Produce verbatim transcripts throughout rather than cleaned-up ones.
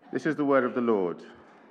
This is the word of the Lord.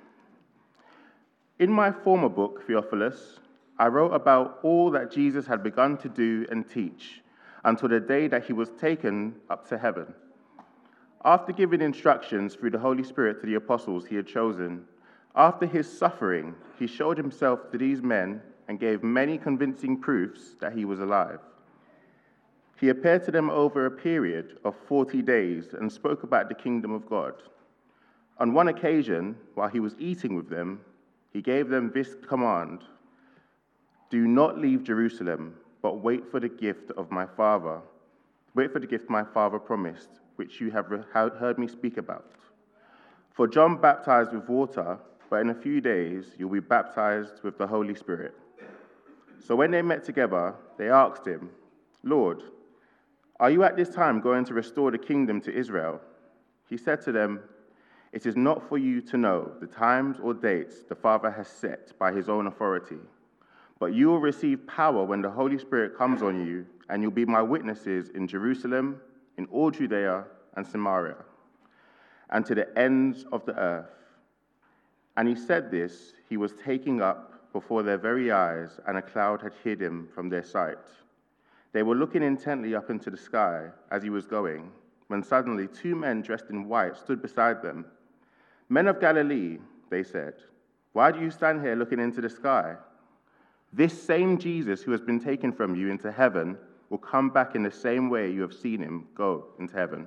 In my former book, Theophilus, I wrote about all that Jesus had begun to do and teach until the day that he was taken up to heaven. After giving instructions through the Holy Spirit to the apostles he had chosen, after his suffering, he showed himself to these men and gave many convincing proofs that he was alive. He appeared to them over a period of forty days and spoke about the kingdom of God. On one occasion, while he was eating with them, he gave them this command: "Do not leave Jerusalem, but wait for the gift of my Father. Wait for the gift my Father promised, which you have heard me speak about. For John baptized with water, but in a few days you'll be baptized with the Holy Spirit." So when they met together, they asked him, "Lord, are you at this time going to restore the kingdom to Israel?" He said to them, "It is not for you to know the times or dates the Father has set by his own authority, but you will receive power when the Holy Spirit comes on you, and you'll be my witnesses in Jerusalem, in all Judea and Samaria, and to the ends of the earth." And he said this, he was taken up before their very eyes, and a cloud had hid him from their sight. They were looking intently up into the sky as he was going, when suddenly two men dressed in white stood beside them. "Men of Galilee," they said, "why do you stand here looking into the sky? This same Jesus who has been taken from you into heaven will come back in the same way you have seen him go into heaven."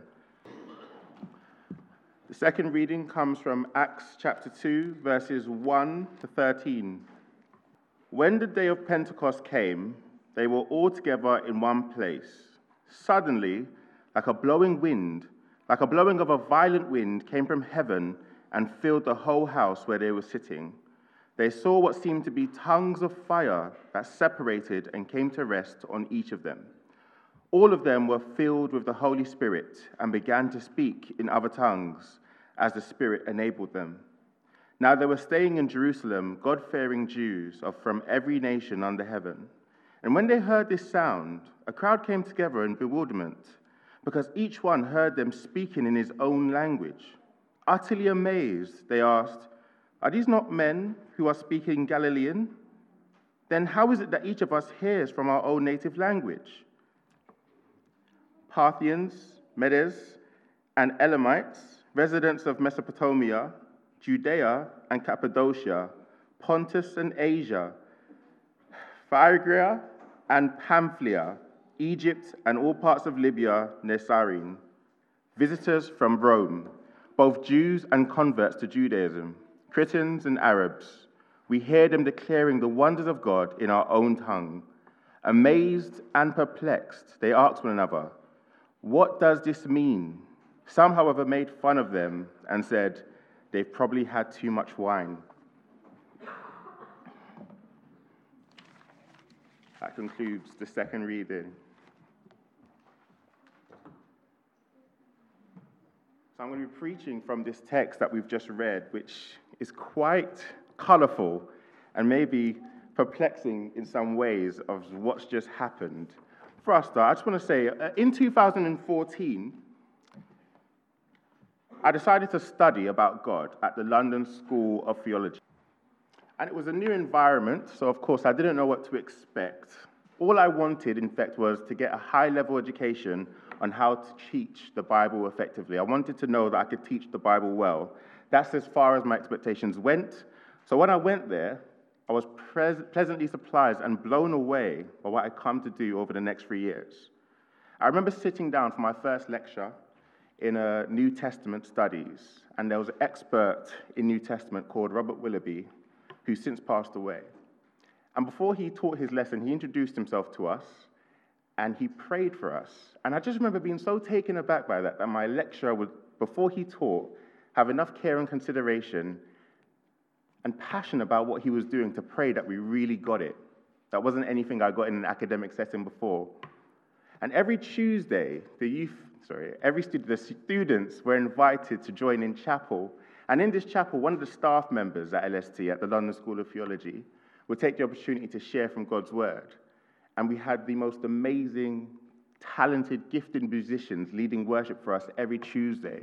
The second reading comes from Acts chapter two, verses one to thirteen. When the day of Pentecost came, they were all together in one place. Suddenly, like a blowing wind, like a blowing of a violent wind, came from heaven and filled the whole house where they were sitting. They saw what seemed to be tongues of fire that separated and came to rest on each of them. All of them were filled with the Holy Spirit and began to speak in other tongues as the Spirit enabled them. Now they were staying in Jerusalem, God-fearing Jews of from every nation under heaven. And when they heard this sound, a crowd came together in bewilderment, because each one heard them speaking in his own language. Utterly amazed, they asked, "Are these not men who are speaking Galilean? Then how is it that each of us hears from our own native language?" Parthians, Medes, and Elamites, residents of Mesopotamia, Judea and Cappadocia, Pontus and Asia, Phrygia and Pamphylia, Egypt and all parts of Libya near Cyrene, visitors from Rome, both Jews and converts to Judaism, Cretans and Arabs, we hear them declaring the wonders of God in our own tongue. Amazed and perplexed, they asked one another, "What does this mean?" Some, however, made fun of them and said, "They've probably had too much wine." That concludes the second reading. So I'm going to be preaching from this text that we've just read, which is quite colorful and maybe perplexing in some ways of what's just happened. For us, though, I just want to say, uh, in two thousand fourteen, I decided to study about God at the London School of Theology. And it was a new environment, so of course I didn't know what to expect. All I wanted, in fact, was to get a high-level education on how to teach the Bible effectively. I wanted to know that I could teach the Bible well. That's as far as my expectations went. So when I went there, I was pres- pleasantly surprised and blown away by what I'd come to do over the next three years. I remember sitting down for my first lecture in a New Testament studies, and there was an expert in New Testament called Robert Willoughby, who's since passed away. And before he taught his lesson, he introduced himself to us, and he prayed for us. And I just remember being so taken aback by that, that my lecturer would, before he taught, have enough care and consideration and passion about what he was doing to pray that we really got it. That wasn't anything I got in an academic setting before. And every Tuesday, the youth, sorry, every student, the students were invited to join in chapel. And in this chapel, one of the staff members at L S T, at the London School of Theology, would take the opportunity to share from God's word. And we had the most amazing, talented, gifted musicians leading worship for us every Tuesday.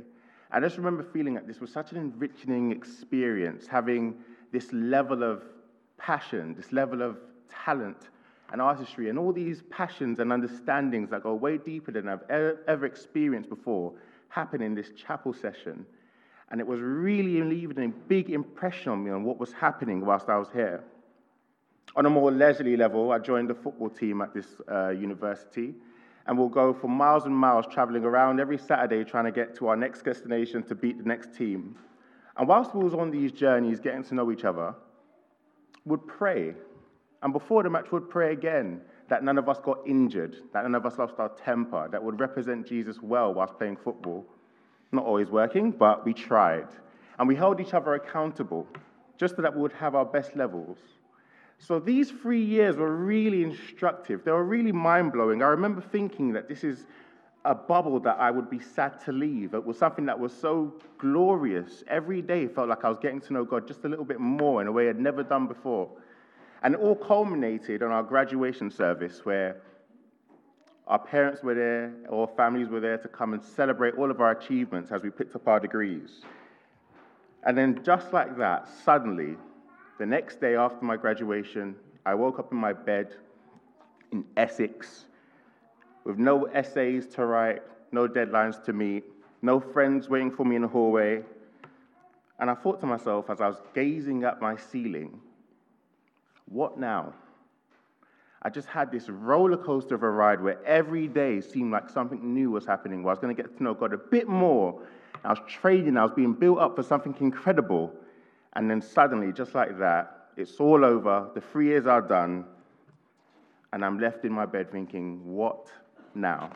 I just remember feeling that this was such an enriching experience, having this level of passion, this level of talent and artistry, and all these passions and understandings that go way deeper than I've ever experienced before happen in this chapel session. And it was really leaving a big impression on me on what was happening whilst I was here. On a more leisurely level, I joined the football team at this uh, university, and we'll go for miles and miles traveling around every Saturday trying to get to our next destination to beat the next team. And whilst we was on these journeys, getting to know each other, we'd pray. And before the match, we'd pray again that none of us got injured, that none of us lost our temper, that would represent Jesus well whilst playing football. Not always working, but we tried. And we held each other accountable, just so that we would have our best levels. So these three years were really instructive. They were really mind-blowing. I remember thinking that this is a bubble that I would be sad to leave. It was something that was so glorious. Every day felt like I was getting to know God just a little bit more in a way I'd never done before. And it all culminated on our graduation service, where our parents were there, or families were there to come and celebrate all of our achievements as we picked up our degrees. And then just like that, suddenly, the next day after my graduation, I woke up in my bed in Essex with no essays to write, no deadlines to meet, no friends waiting for me in the hallway. And I thought to myself as I was gazing at my ceiling, what now? I just had this roller coaster of a ride where every day seemed like something new was happening, where I was going to get to know God a bit more. I was trading, I was being built up for something incredible. And then suddenly, just like that, it's all over, the three years are done, and I'm left in my bed thinking, what now?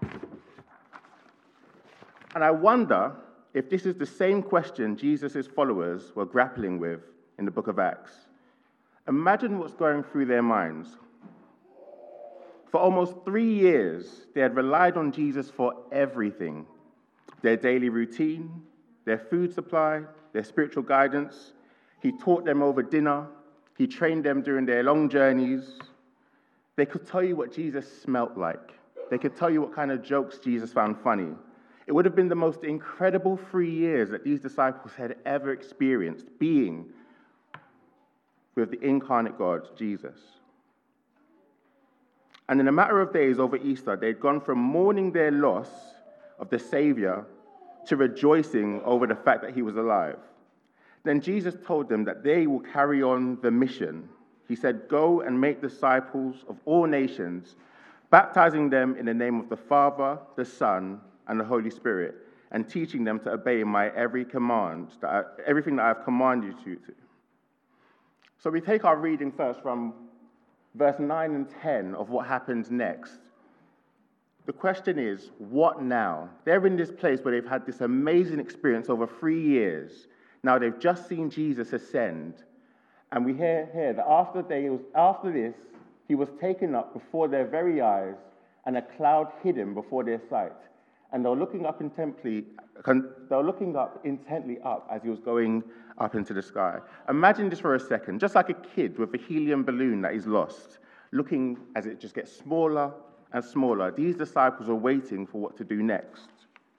And I wonder if this is the same question Jesus' followers were grappling with in the book of Acts. Imagine what's going through their minds. For almost three years, they had relied on Jesus for everything: their daily routine, their food supply, their spiritual guidance. He taught them over dinner. He trained them during their long journeys. They could tell you what Jesus smelt like. They could tell you what kind of jokes Jesus found funny. It would have been the most incredible three years that these disciples had ever experienced, being with the incarnate God, Jesus. And in a matter of days over Easter, they'd gone from mourning their loss of the Savior to rejoicing over the fact that he was alive. Then Jesus told them that they will carry on the mission. He said, "Go and make disciples of all nations, baptizing them in the name of the Father, the Son, and the Holy Spirit, and teaching them to obey my every command, that I, everything that I have commanded you to." So we take our reading first from verse nine and ten of what happens next. The question is, what now? They're in this place where they've had this amazing experience over three years. Now they've just seen Jesus ascend. And we hear here that after, they, after this, he was taken up before their very eyes, and a cloud hid him before their sight. And they were looking up intently, they were looking up intently up as he was going up into the sky. Imagine this for a second, just like a kid with a helium balloon that is lost, looking as it just gets smaller and smaller. These disciples are waiting for what to do next.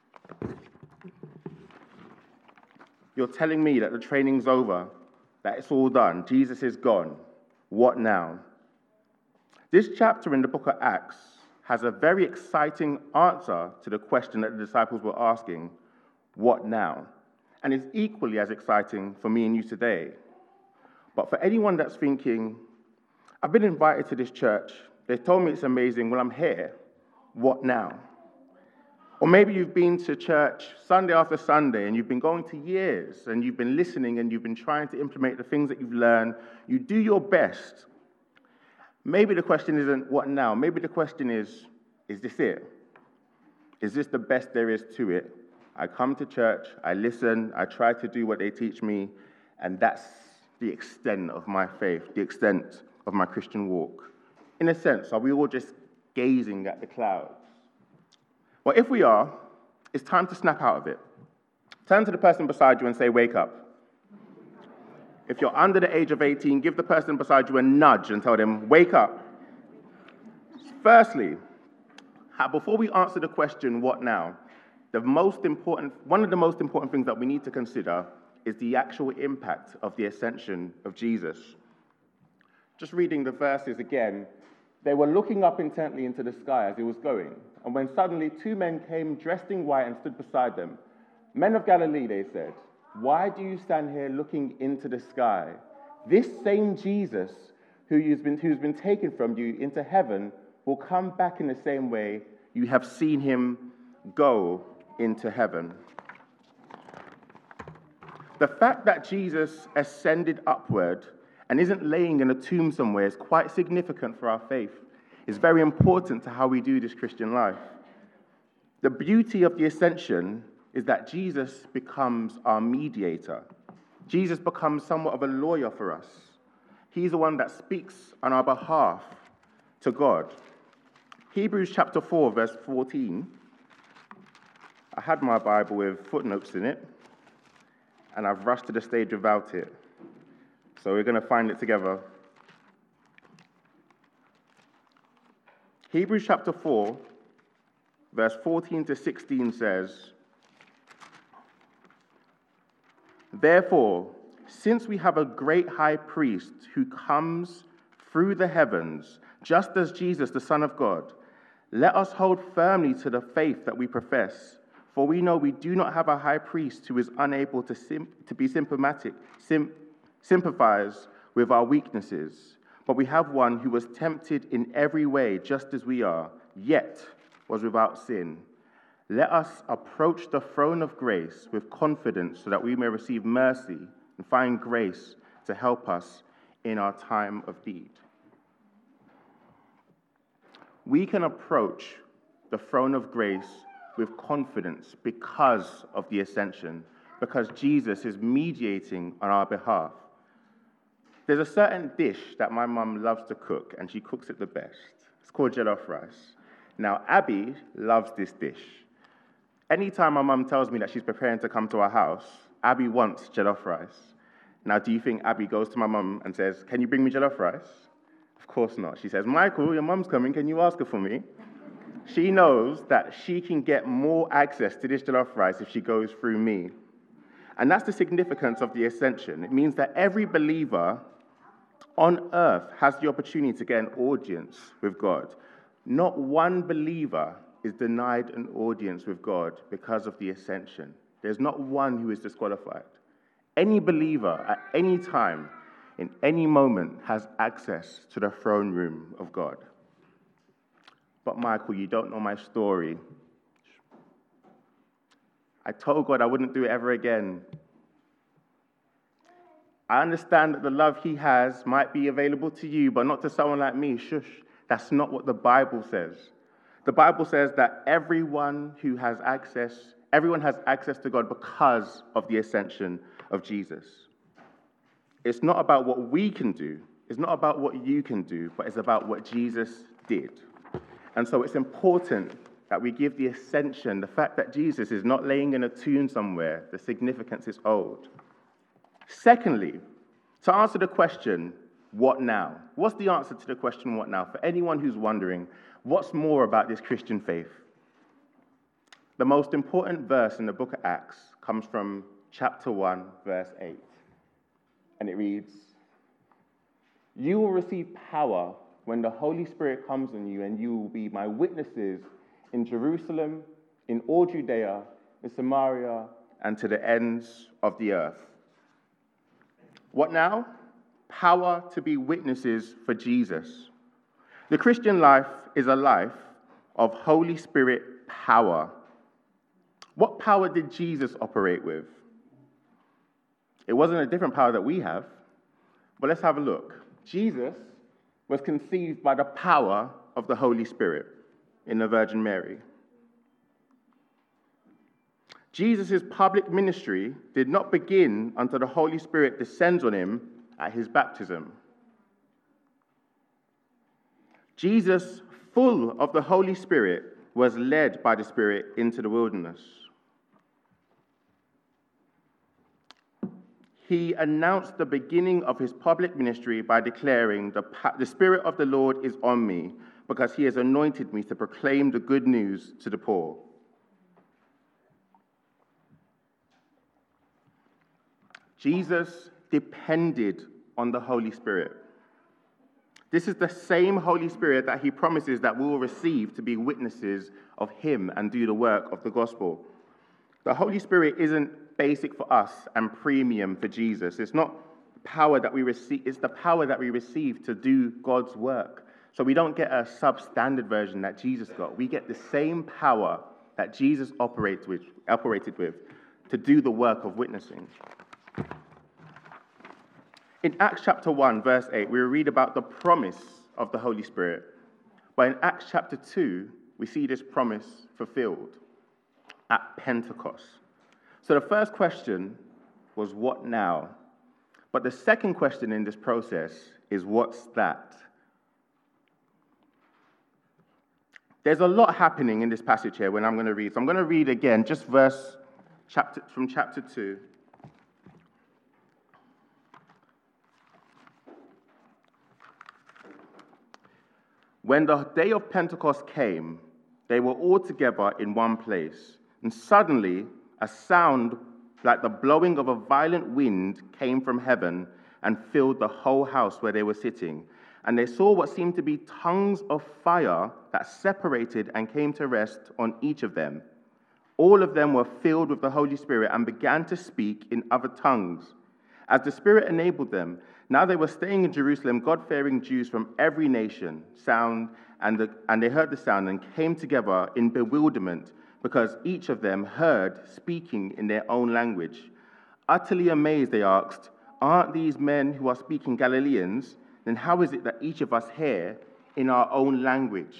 You're telling me that the training's over, that it's all done, Jesus is gone. What now? This chapter in the book of Acts has a very exciting answer to the question that the disciples were asking, what now? And it's equally as exciting for me and you today. But for anyone that's thinking, I've been invited to this church, they told me it's amazing, well, I'm here, what now? Or maybe you've been to church Sunday after Sunday, and you've been going to years, and you've been listening, and you've been trying to implement the things that you've learned. You do your best. Maybe the question isn't, what now? Maybe the question is, is this it? Is this the best there is to it? I come to church, I listen, I try to do what they teach me, and that's the extent of my faith, the extent of my Christian walk. In a sense, are we all just gazing at the clouds? Well, if we are, it's time to snap out of it. Turn to the person beside you and say, wake up. If you're under the age of eighteen, give the person beside you a nudge and tell them, wake up. Firstly, before we answer the question, what now? the most important, one of the most important things that we need to consider is the actual impact of the ascension of Jesus. Just reading the verses again, they were looking up intently into the sky as he was going, and when suddenly two men came dressed in white and stood beside them. Men of Galilee, they said, why do you stand here looking into the sky? This same Jesus who has been, who's been taken from you into heaven will come back in the same way you have seen him go into heaven. The fact that Jesus ascended upward and isn't laying in a tomb somewhere is quite significant for our faith. It's very important to how we do this Christian life. The beauty of the ascension is that Jesus becomes our mediator. Jesus becomes somewhat of a lawyer for us. He's the one that speaks on our behalf to God. Hebrews chapter four, verse fourteen. I had my Bible with footnotes in it, and I've rushed to the stage without it. So we're going to find it together. Hebrews chapter four, verse fourteen to sixteen says, therefore, since we have a great high priest who comes through the heavens, just as Jesus, the Son of God, let us hold firmly to the faith that we profess. For we know we do not have a high priest who is unable to, sim- to be symptomatic, sim- sympathize with our weaknesses, but we have one who was tempted in every way, just as we are, yet was without sin. Let us approach the throne of grace with confidence so that we may receive mercy and find grace to help us in our time of need. We can approach the throne of grace with confidence because of the ascension, because Jesus is mediating on our behalf. There's a certain dish that my mum loves to cook, and she cooks it the best. It's called jollof rice. Now, Abby loves this dish. Anytime my mum tells me that she's preparing to come to our house, Abby wants jollof rice. Now, do you think Abby goes to my mum and says, can you bring me jollof rice? Of course not. She says, Michael, your mum's coming, can you ask her for me? She knows that she can get more access to this jollof rice if she goes through me. And that's the significance of the ascension. It means that every believer on earth has the opportunity to get an audience with God. Not one believer is denied an audience with God because of the ascension. There's not one who is disqualified. Any believer at any time, in any moment, has access to the throne room of God. But Michael, you don't know my story. I told God I wouldn't do it ever again. I understand that the love he has might be available to you, but not to someone like me. Shush. That's not what the Bible says. The Bible says that everyone who has access, everyone has access to God because of the ascension of Jesus. It's not about what we can do. It's not about what you can do, but it's about what Jesus did. And so it's important that we give the ascension, the fact that Jesus is not laying in a tomb somewhere, the significance is old. Secondly, to answer the question, what now? What's the answer to the question, what now? For anyone who's wondering, what's more about this Christian faith? The most important verse in the book of Acts comes from chapter one, verse eight. And it reads, you will receive power when the Holy Spirit comes on you, and you will be my witnesses in Jerusalem, in all Judea, in Samaria, and to the ends of the earth. What now? Power to be witnesses for Jesus. The Christian life is a life of Holy Spirit power. What power did Jesus operate with? It wasn't a different power that we have, but let's have a look. Jesus was conceived by the power of the Holy Spirit in the Virgin Mary. Jesus' public ministry did not begin until the Holy Spirit descends on him at his baptism. Jesus, full of the Holy Spirit, was led by the Spirit into the wilderness. He announced the beginning of his public ministry by declaring, the, the Spirit of the Lord is on me, because he has anointed me to proclaim the good news to the poor. Jesus depended on the Holy Spirit. This is the same Holy Spirit that he promises that we will receive to be witnesses of him and do the work of the gospel. The Holy Spirit isn't basic for us and premium for Jesus. It's not power that we receive, it's the power that we receive to do God's work. So we don't get a substandard version that Jesus got. We get the same power that Jesus operates with, operated with to do the work of witnessing. In Acts chapter one, verse eight, we read about the promise of the Holy Spirit. But in Acts chapter two, we see this promise fulfilled at Pentecost. So the first question was, what now? But the second question in this process is, what's that? There's a lot happening in this passage here when I'm going to read. So I'm going to read again, just verse chapter from chapter two. When the day of Pentecost came, they were all together in one place, and suddenly a sound like the blowing of a violent wind came from heaven and filled the whole house where they were sitting. And they saw what seemed to be tongues of fire that separated and came to rest on each of them. All of them were filled with the Holy Spirit and began to speak in other tongues, as the Spirit enabled them. Now they were staying in Jerusalem, God-fearing Jews from every nation, sound, and, the, and they heard the sound and came together in bewilderment, because each of them heard speaking in their own language. Utterly amazed, they asked, "Aren't these men who are speaking Galileans? Then how is it that each of us hear in our own language?"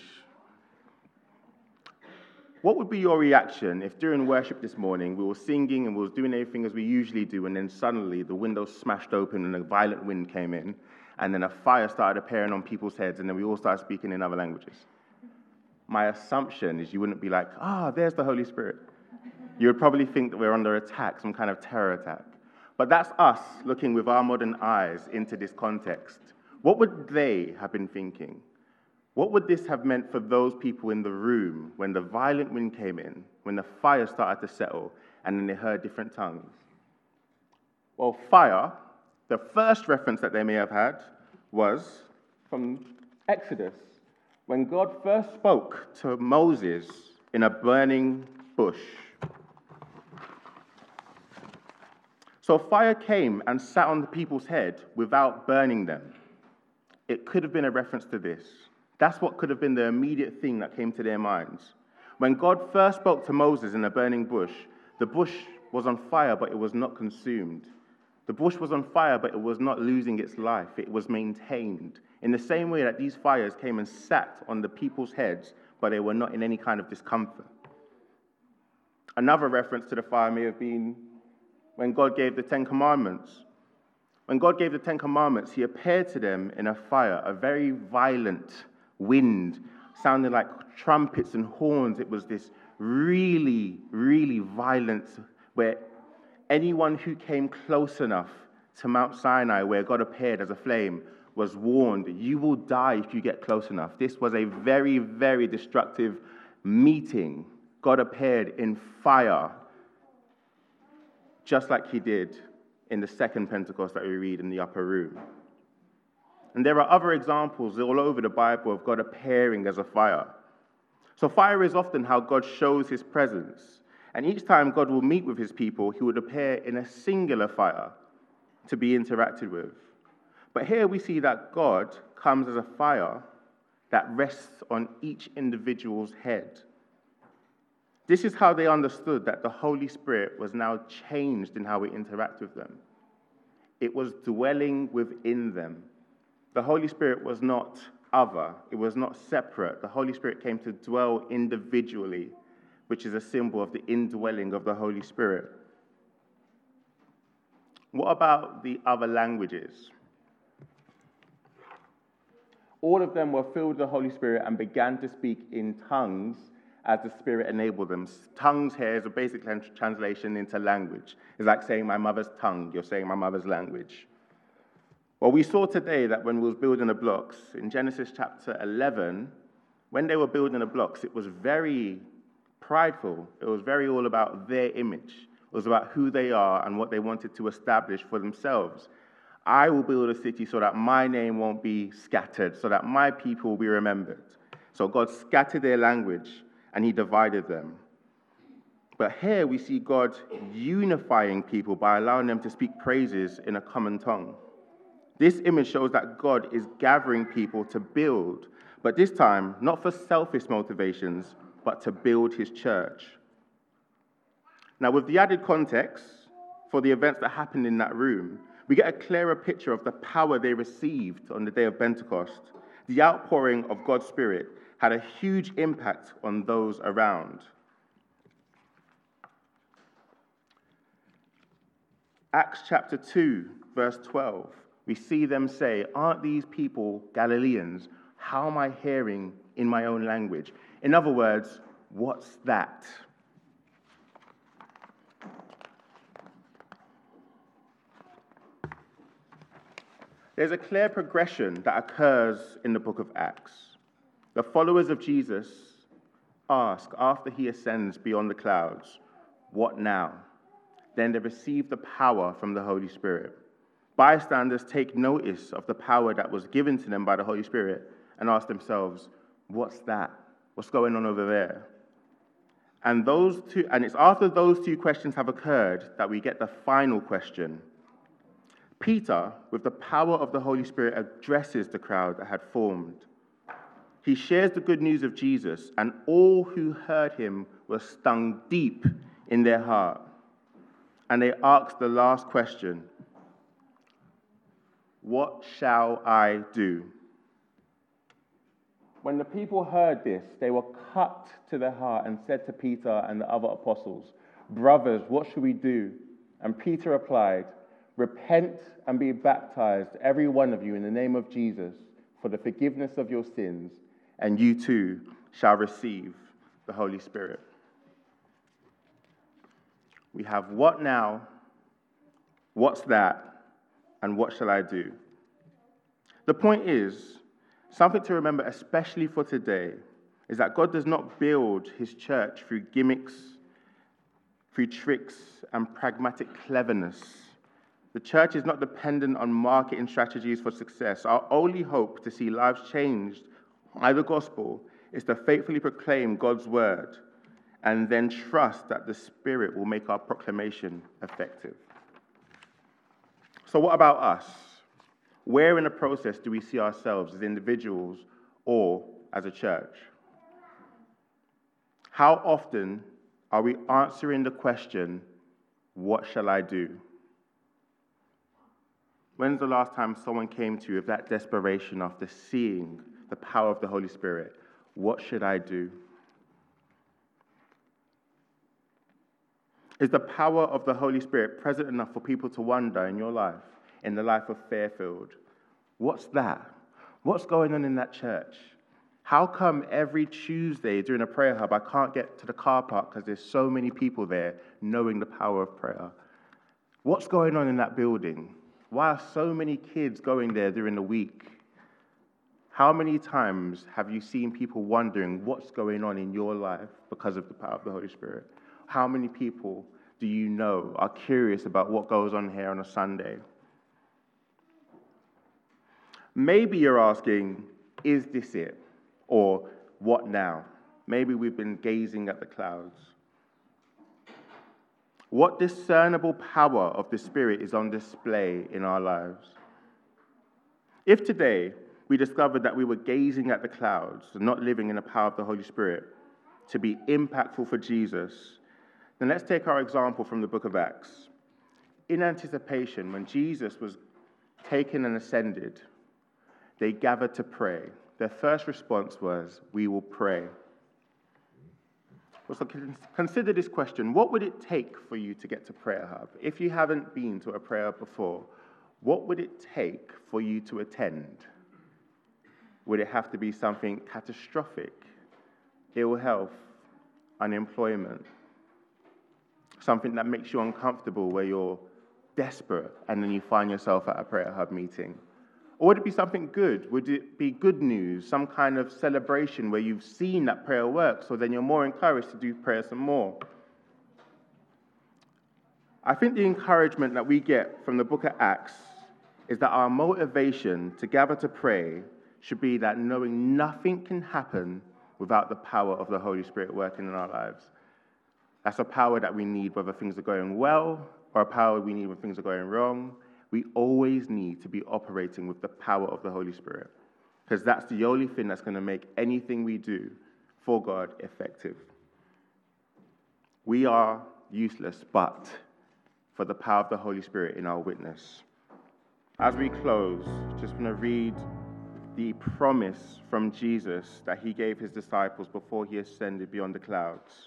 What would be your reaction if during worship this morning we were singing and we were doing everything as we usually do, and then suddenly the window smashed open and a violent wind came in, and then a fire started appearing on people's heads, and then we all started speaking in other languages? My assumption is you wouldn't be like, ah, oh, there's the Holy Spirit. You would probably think that we're under attack, some kind of terror attack. But that's us looking with our modern eyes into this context. What would they have been thinking? What would this have meant for those people in the room when the violent wind came in, when the fire started to settle, and then they heard different tongues? Well, fire, the first reference that they may have had was from Exodus, when God first spoke to Moses in a burning bush. So fire came and sat on the people's head without burning them. It could have been a reference to this. That's what could have been the immediate thing that came to their minds. When God first spoke to Moses in a burning bush, the bush was on fire, but it was not consumed. The bush was on fire, but it was not losing its life. It was maintained. In the same way that these fires came and sat on the people's heads, but they were not in any kind of discomfort. Another reference to the fire may have been when God gave the Ten Commandments. When God gave the Ten Commandments, he appeared to them in a fire, a very violent wind, sounding like trumpets and horns. It was this really, really violent, where anyone who came close enough to Mount Sinai, where God appeared as a flame, was warned, you will die if you get close enough. This was a very, very destructive meeting. God appeared in fire, just like he did in the second Pentecost that we read in the upper room. And there are other examples all over the Bible of God appearing as a fire. So fire is often how God shows his presence. And each time God will meet with his people, he would appear in a singular fire to be interacted with. But here we see that God comes as a fire that rests on each individual's head. This is how they understood that the Holy Spirit was now changed in how we interact with them. It was dwelling within them. The Holy Spirit was not other. It was not separate. The Holy Spirit came to dwell individually, which is a symbol of the indwelling of the Holy Spirit. What about the other languages? All of them were filled with the Holy Spirit and began to speak in tongues as the Spirit enabled them. Tongues here is a basic translation into language. It's like saying my mother's tongue. You're saying my mother's language. Well, we saw today that when we were building the blocks, in Genesis chapter eleven, when they were building the blocks, it was very prideful. It was very all about their image. It was about who they are and what they wanted to establish for themselves. I will build a city so that my name won't be scattered, so that my people will be remembered. So God scattered their language and he divided them. But here we see God unifying people by allowing them to speak praises in a common tongue. This image shows that God is gathering people to build, but this time not for selfish motivations, but to build his church. Now, with the added context for the events that happened in that room, we get a clearer picture of the power they received on the day of Pentecost. The outpouring of God's Spirit had a huge impact on those around. Acts chapter two, verse twelve, we see them say, "Aren't these people Galileans? How am I hearing in my own language?" In other words, what's that? There's a clear progression that occurs in the book of Acts. The followers of Jesus ask, after he ascends beyond the clouds, "What now?" Then they receive the power from the Holy Spirit. Bystanders take notice of the power that was given to them by the Holy Spirit and ask themselves, "What's that? What's going on over there?" And those two, and it's after those two questions have occurred that we get the final question. Peter, with the power of the Holy Spirit, addresses the crowd that had formed. He shares the good news of Jesus, and all who heard him were stung deep in their heart. And they asked the last question, "What shall I do?" When the people heard this, they were cut to their heart and said to Peter and the other apostles, "Brothers, what should we do?" And Peter replied, "Repent and be baptized, every one of you, in the name of Jesus, for the forgiveness of your sins, and you too shall receive the Holy Spirit." We have what now, what's that, and what shall I do? The point is, something to remember, especially for today, is that God does not build his church through gimmicks, through tricks, and pragmatic cleverness. The church is not dependent on marketing strategies for success. Our only hope to see lives changed by the gospel is to faithfully proclaim God's word and then trust that the Spirit will make our proclamation effective. So what about us? Where in the process do we see ourselves as individuals or as a church? How often are we answering the question, "What shall I do?" When's the last time someone came to you with that desperation after seeing the power of the Holy Spirit? What should I do? Is the power of the Holy Spirit present enough for people to wonder in your life, in the life of Fairfield? What's that? What's going on in that church? How come every Tuesday during a prayer hub I can't get to the car park because there's so many people there knowing the power of prayer? What's going on in that building? Why are so many kids going there during the week? How many times have you seen people wondering what's going on in your life because of the power of the Holy Spirit? How many people do you know are curious about what goes on here on a Sunday? Maybe you're asking, is this it? Or what now? Maybe we've been gazing at the clouds. What discernible power of the Spirit is on display in our lives? If today we discovered that we were gazing at the clouds and not living in the power of the Holy Spirit to be impactful for Jesus, then let's take our example from the book of Acts. In anticipation, when Jesus was taken and ascended, they gathered to pray. Their first response was, "We will pray." So consider this question. What would it take for you to get to Prayer Hub? If you haven't been to a prayer hub before, what would it take for you to attend? Would it have to be something catastrophic? Ill health, unemployment, something that makes you uncomfortable where you're desperate and then you find yourself at a Prayer Hub meeting? Or would it be something good? Would it be good news, some kind of celebration where you've seen that prayer work, so then you're more encouraged to do prayer some more? I think the encouragement that we get from the book of Acts is that our motivation to gather to pray should be that knowing nothing can happen without the power of the Holy Spirit working in our lives. That's a power that we need whether things are going well or a power we need when things are going wrong. We always need to be operating with the power of the Holy Spirit, because that's the only thing that's going to make anything we do for God effective. We are useless, but for the power of the Holy Spirit in our witness. As we close, just want to read the promise from Jesus that he gave his disciples before he ascended beyond the clouds.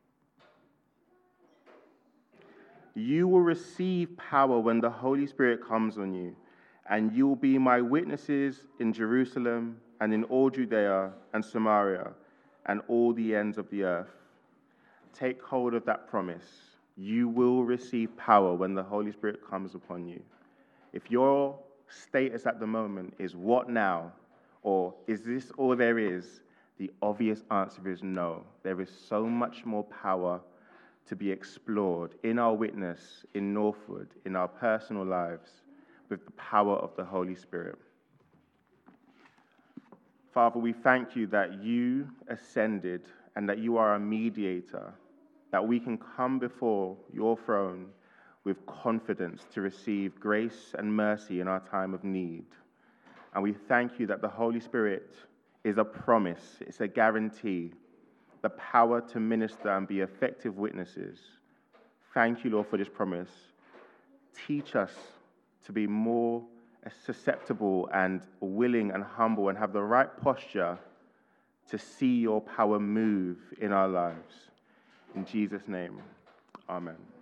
You will receive power when the Holy Spirit comes on you, and you will be my witnesses in Jerusalem and in all Judea and Samaria and all the ends of the earth. Take hold of that promise. You will receive power when the Holy Spirit comes upon you. If your status at the moment is what now, or is this all there is, the obvious answer is no. There is so much more power to be explored in our witness, in Northwood, in our personal lives, with the power of the Holy Spirit. Father, we thank you that you ascended and that you are a mediator, that we can come before your throne with confidence to receive grace and mercy in our time of need. And we thank you that the Holy Spirit is a promise, it's a guarantee, the power to minister and be effective witnesses. Thank you, Lord, for this promise. Teach us to be more susceptible and willing and humble and have the right posture to see your power move in our lives. In Jesus' name, amen.